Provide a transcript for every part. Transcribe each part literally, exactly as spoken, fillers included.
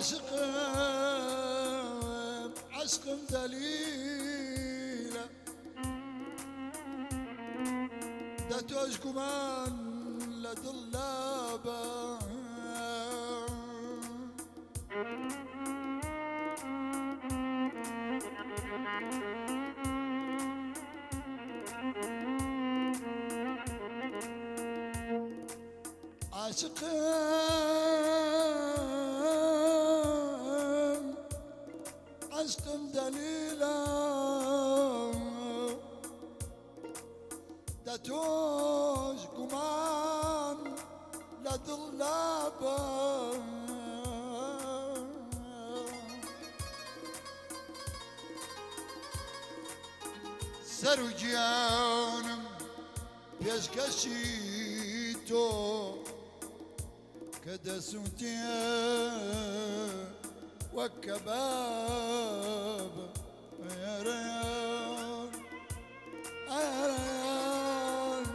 عاشقم عشقم دليله ده توش كمان لطلابه عاشقم عشقم دليله ده توش كمان لطلابه سرو جانم پێشکەشیتۆ کە دەسووتێ وەک کەباب ئەرەیان ئەرەیان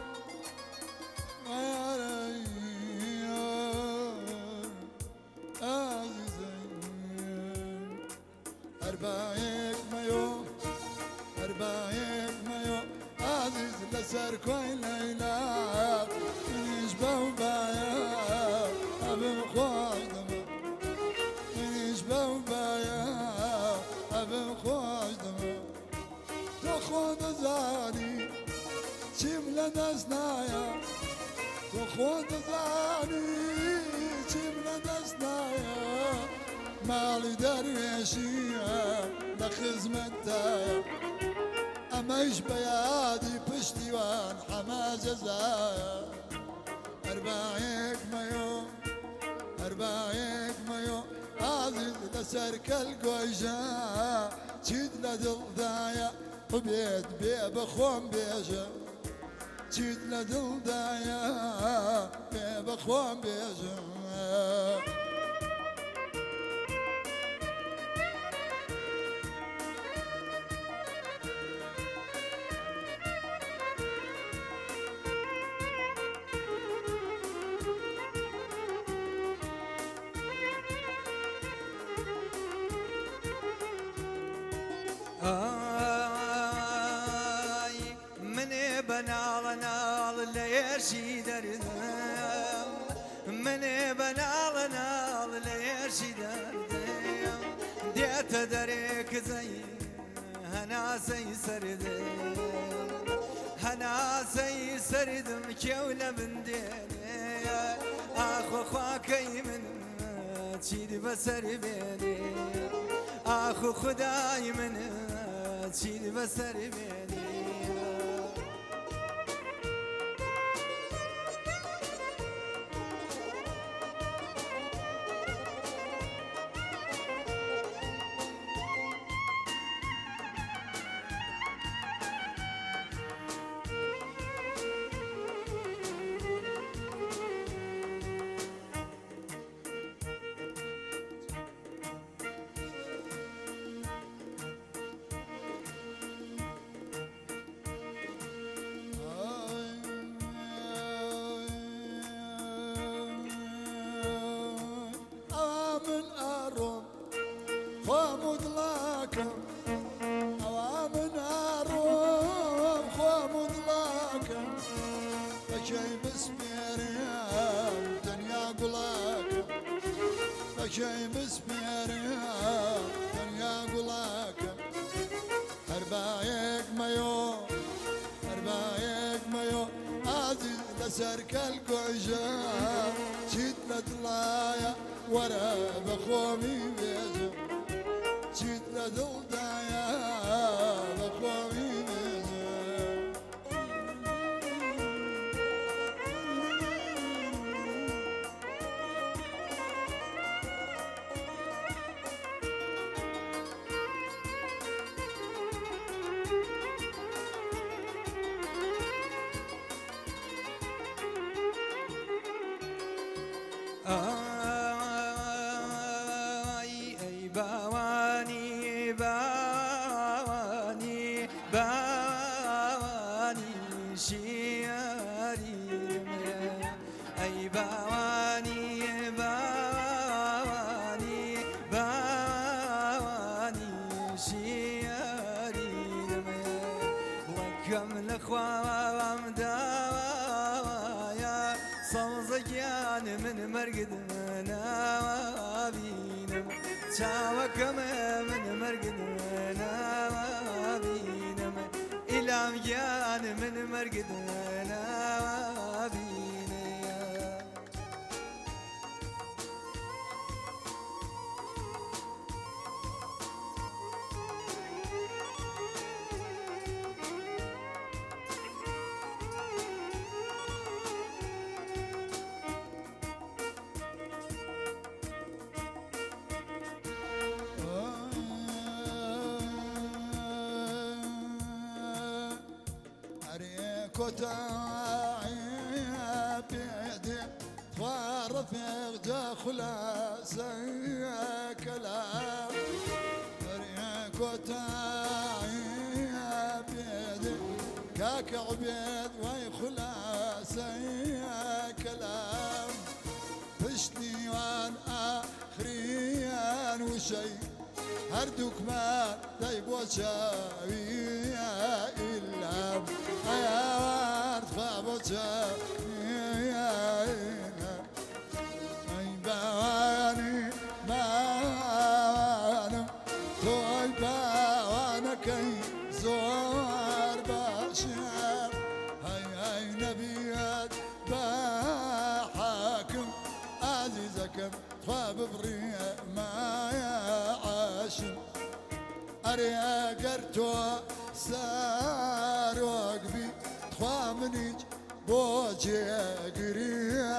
ئەرەیان ئازیزەن هەربایەک مەیۆ هەربایەک مەیۆ عزیز لەسەر کۆی لەیلا منیش بەو بایە ئەبم خۆش دەمە منیش بەو بایە ئەبم خۆش دەمە تۆ خۆ دەزانی چیم لە دەست نایە تۆ خۆ دەزانی چیم لە دەست نایە ماڵی دەروێشیە لە خزمەتتایە ئەمەش بە یادی پشتیوان حەما جەزایە هەربایەک مەیۆ هەربایەک مەیۆ عازیز لەسەر کەلگۆیژە چیت لە دڵدایە ببێت بێ بە خۆم بێژە چیت لە دڵدایە بێ بە خۆم بێژە ئای منێ بەناڵە ناڵ لە ئێرشی دەردەم منێ بەناڵە ناڵ لە ئێرشی دەردەم دێتە دەرێکزەی هەناسەی سەردەم هەناسەی سەردم کێو لە بندێنێ ئاخۆ خواکەی من چید بەسەر بێنێ ئاخۆ خودای من چید بەسەر بێنێ شەی بسپێرە دنیا گوڵاکە هەربایەک مەیۆ هەربایەک مەیۆ عازیز لەسەر کەلگۆیژە چیت لە دڵایە وەرە بە خۆمی بێژە چیت لە دڵدایە بە خۆمی بێژە ئای ئەی باوانی باوانی باوانی شیاری ئەی باوانی باوانی گیان من مرگد نوابینم چاوکم من مرگد نوابینم إلام گیان من مرگد نوابینم كتاعي بيدي ورفيق داخل كلام كتاعي بيدي كاك عبيد ويخلاص كلام فشني وان اخريان وشي هردوك ما طيب وشاوي إلا يا ورد فابوشاوي أي بواني بوانم توي بوانا كي زور باشر هاي هاي نبيات بحاكم عزيزكم خواب بريء ما يعاشم أريا قرتو سار وقبي خوامنيج بوجي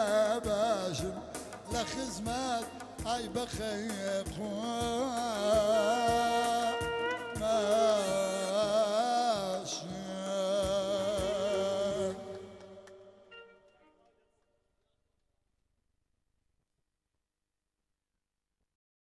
قريباشم لخزمات أي بخيق خوام